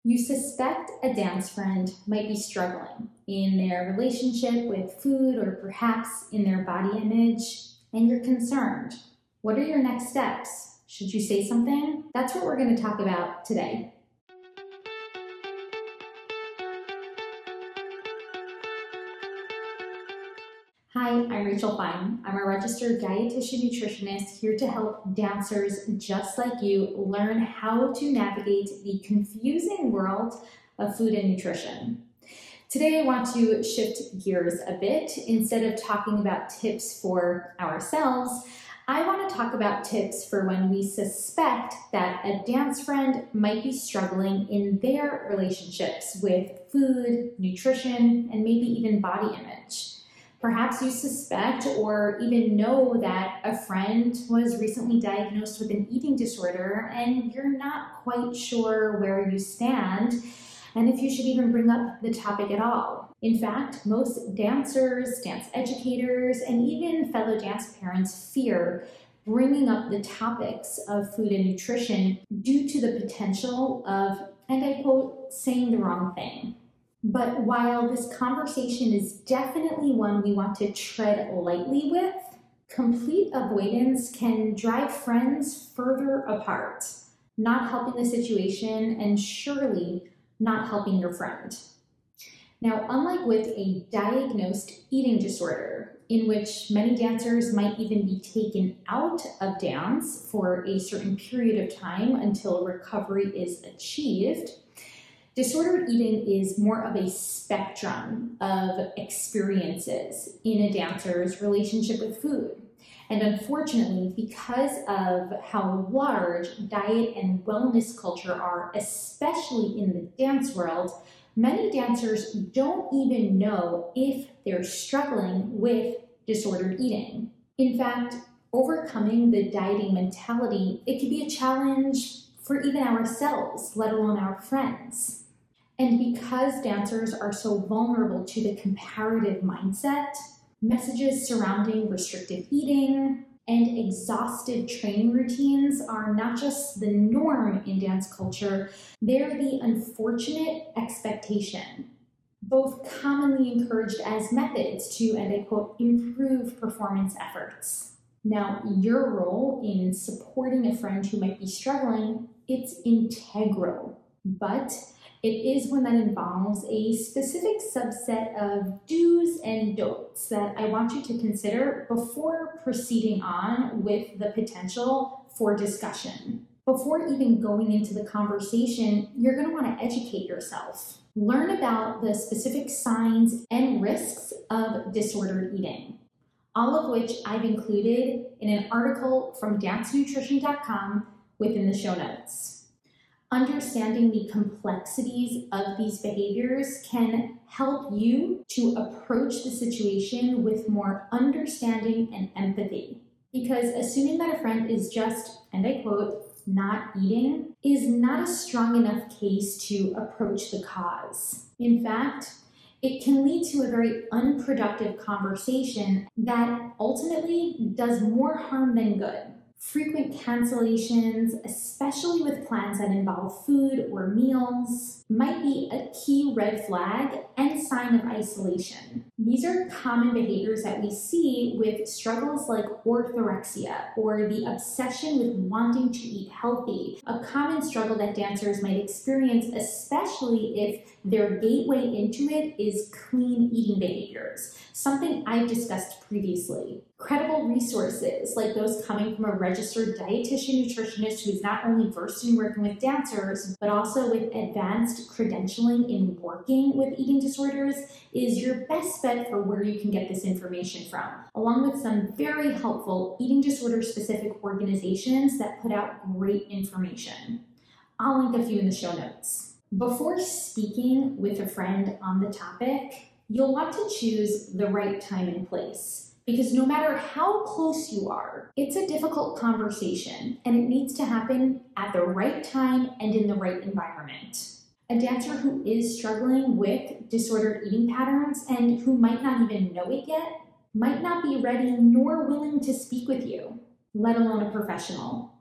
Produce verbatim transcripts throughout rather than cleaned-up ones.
You suspect a dance friend might be struggling in their relationship with food or perhaps in their body image, and you're concerned. What are your next steps? Should you say something? That's what we're going to talk about today. Hi, I'm Rachel Fine. I'm a registered dietitian nutritionist here to help dancers just like you learn how to navigate the confusing world of food and nutrition. Today I want to shift gears a bit. Instead of talking about tips for ourselves, I want to talk about tips for when we suspect that a dance friend might be struggling in their relationships with food, nutrition, and maybe even body image. Perhaps you suspect or even know that a friend was recently diagnosed with an eating disorder and you're not quite sure where you stand and if you should even bring up the topic at all. In fact, most dancers, dance educators, and even fellow dance parents fear bringing up the topics of food and nutrition due to the potential of, and I quote, saying the wrong thing. But while this conversation is definitely one we want to tread lightly with, complete avoidance can drive friends further apart, not helping the situation and surely not helping your friend. Now, unlike with a diagnosed eating disorder, in which many dancers might even be taken out of dance for a certain period of time until recovery is achieved, disordered eating is more of a spectrum of experiences in a dancer's relationship with food. And unfortunately, because of how large diet and wellness culture are, especially in the dance world, many dancers don't even know if they're struggling with disordered eating. In fact, overcoming the dieting mentality, it can be a challenge for even ourselves, let alone our friends. And because dancers are so vulnerable to the comparative mindset, messages surrounding restrictive eating and exhaustive training routines are not just the norm in dance culture, they're the unfortunate expectation, both commonly encouraged as methods to, and I quote, improve performance efforts. Now, your role in supporting a friend who might be struggling, it's integral, but it is one that involves a specific subset of do's and don'ts that I want you to consider before proceeding on with the potential for discussion. Before even going into the conversation, you're going to want to educate yourself. Learn about the specific signs and risks of disordered eating, all of which I've included in an article from dance nutrition dot com within the show notes. Understanding the complexities of these behaviors can help you to approach the situation with more understanding and empathy. Because assuming that a friend is just, and I quote, not eating is not a strong enough case to approach the cause. In fact, it can lead to a very unproductive conversation that ultimately does more harm than good. Frequent cancellations, especially with plans that involve food or meals, might be a key red flag and sign of isolation. These are common behaviors that we see with struggles like orthorexia or the obsession with wanting to eat healthy, a common struggle that dancers might experience, especially if their gateway into it is clean eating behaviors, something I've discussed previously. Credible resources like those coming from a registered dietitian nutritionist who's not only versed in working with dancers, but also with advanced credentialing in working with eating disorders is your best bet for where you can get this information from, along with some very helpful eating disorder specific organizations that put out great information. I'll link a few in the show notes. Before speaking with a friend on the topic, you'll want to choose the right time and place. Because no matter how close you are, it's a difficult conversation and it needs to happen at the right time and in the right environment. A dancer who is struggling with disordered eating patterns and who might not even know it yet might not be ready nor willing to speak with you, let alone a professional.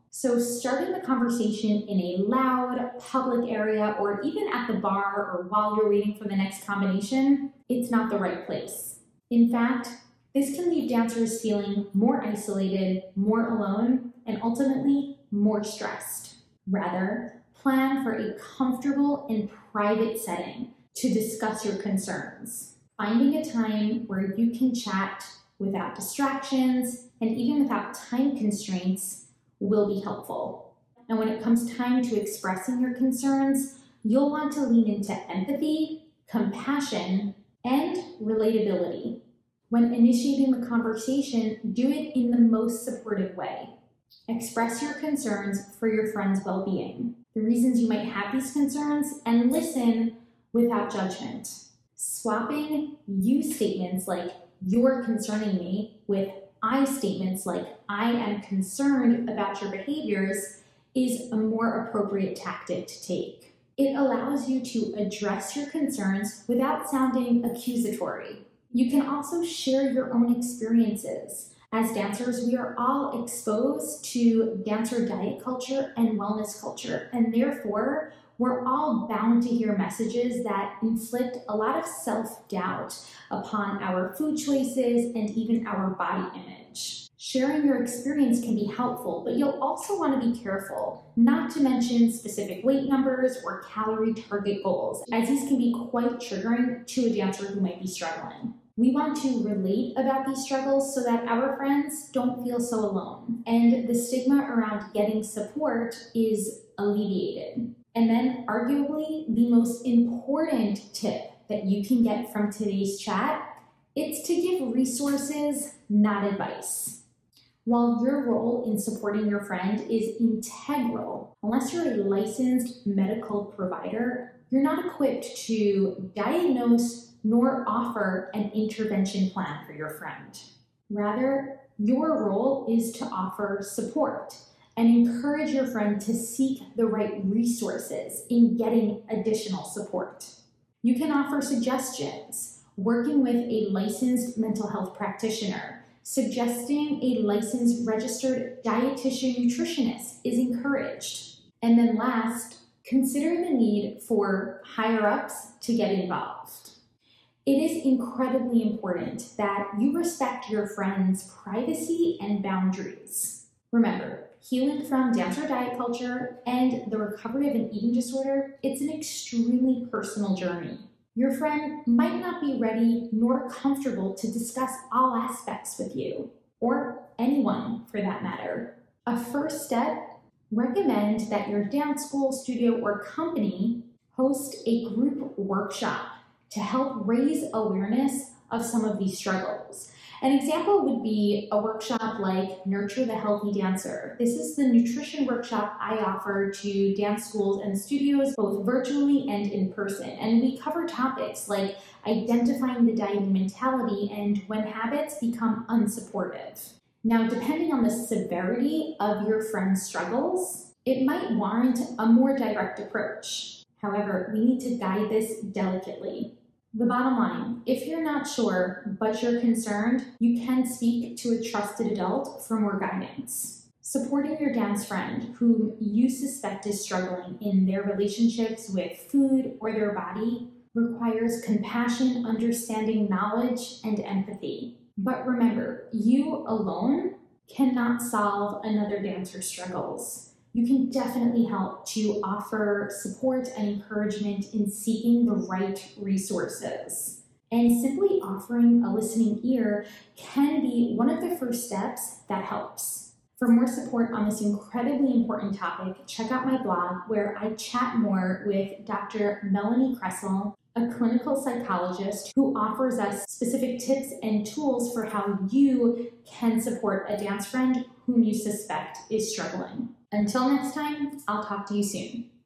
So starting the conversation in a loud, public area, or even at the bar or while you're waiting for the next combination, it's not the right place. In fact, this can leave dancers feeling more isolated, more alone, and ultimately more stressed. Rather, plan for a comfortable and private setting to discuss your concerns. Finding a time where you can chat without distractions and even without time constraints will be helpful. And when it comes time to expressing your concerns, you'll want to lean into empathy, compassion, and relatability. When initiating the conversation, do it in the most supportive way. Express your concerns for your friend's well-being, the reasons you might have these concerns, and listen without judgment. Swapping you statements like, "you're concerning me," with I statements like, "I am concerned about your behaviors," is a more appropriate tactic to take. It allows you to address your concerns without sounding accusatory. You can also share your own experiences. As dancers, we are all exposed to dancer diet culture and wellness culture, and therefore, we're all bound to hear messages that inflict a lot of self-doubt upon our food choices and even our body image. Sharing your experience can be helpful, but you'll also want to be careful not to mention specific weight numbers or calorie target goals, as these can be quite triggering to a dancer who might be struggling. We want to relate about these struggles so that our friends don't feel so alone, and the stigma around getting support is alleviated. And then, arguably, the most important tip that you can get from today's chat, it's to give resources, not advice. While your role in supporting your friend is integral, unless you're a licensed medical provider, you're not equipped to diagnose nor offer an intervention plan for your friend. Rather, your role is to offer support and encourage your friend to seek the right resources in getting additional support. You can offer suggestions, working with a licensed mental health practitioner. Suggesting a licensed registered dietitian nutritionist is encouraged. And then last, consider the need for higher-ups to get involved. It is incredibly important that you respect your friend's privacy and boundaries. Remember, healing from dancer diet culture and the recovery of an eating disorder, it's an extremely personal journey. Your friend might not be ready nor comfortable to discuss all aspects with you, or anyone for that matter. A first step, recommend that your dance school, studio, or company host a group workshop to help raise awareness of some of these struggles. An example would be a workshop like Nurture the Healthy Dancer. This is the nutrition workshop I offer to dance schools and studios, both virtually and in person. And we cover topics like identifying the dieting mentality and when habits become unsupportive. Now, depending on the severity of your friend's struggles, it might warrant a more direct approach. However, we need to guide this delicately. The bottom line, if you're not sure, but you're concerned, you can speak to a trusted adult for more guidance. Supporting your dance friend whom you suspect is struggling in their relationships with food or their body requires compassion, understanding, knowledge, and empathy. But remember, you alone cannot solve another dancer's struggles. You can definitely help to offer support and encouragement in seeking the right resources. And simply offering a listening ear can be one of the first steps that helps. For more support on this incredibly important topic, check out my blog where I chat more with Doctor Melanie Kressel, a clinical psychologist who offers us specific tips and tools for how you can support a dance friend whom you suspect is struggling. Until next time, I'll talk to you soon.